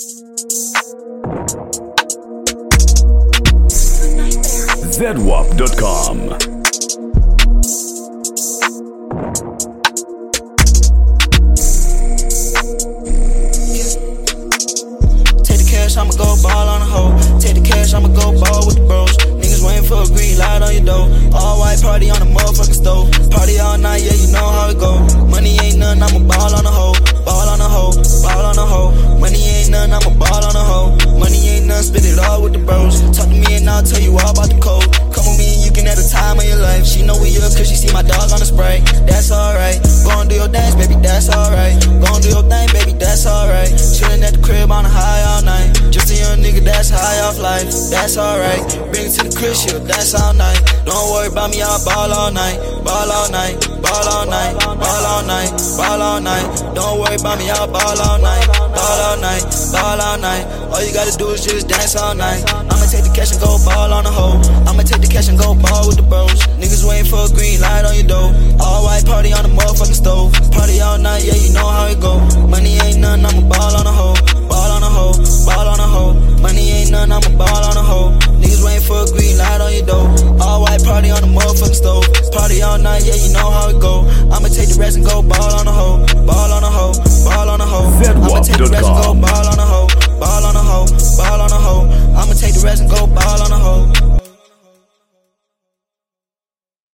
ZWAP.com. I'ma go ball on the hoe. Take the cash, I'ma go ball with the bros. Niggas waiting for a green light on your door. All white party on the motherfucking stove. Party all night, yeah, you know how it go. Money ain't nothing, I'ma ball on the hoe. Ball on the hoe, ball on the hoe. Money ain't nothing, I'ma ball on the hoe. Money ain't nothing, spit it all with the bros. Talk to me and I'll tell you all about the code. Come with me and you can have the time of your life. She know we up cause she see my dog on the spray. That's alright. Go and do your dance, baby, that's alright. Go and do your thing, baby, that's alright. Chillin' at the crib on the high all night. Just a young nigga that's high off life, that's alright. Bring it to the crib, shit, that's all night. Don't worry about me, I'll ball all night. Ball all night, ball all night, ball all night, ball all night. Don't worry about me, I'll ball all night. Ball all night, ball all night. All you gotta do is just dance all night. I'ma take the cash and go ball on the hoe. I'ma take the cash and go ball with the bros. Niggas waiting for a green light on your door. All white party on the motherfucking stove. Party all night, yeah, you know how it go. Money ain't nothing, I'ma ball on the hoe. Ball on the hoe, ball on the hoe. Money ain't nothing, I'ma ball on the hoe. Niggas waiting for a green light on your door. All white party on the motherfucking stove. Party all night, yeah, you know how it go. I'ma take the rest and go ball on the hoe. Ball on the hoe, ball on the hoe. I'ma take the rest and go ball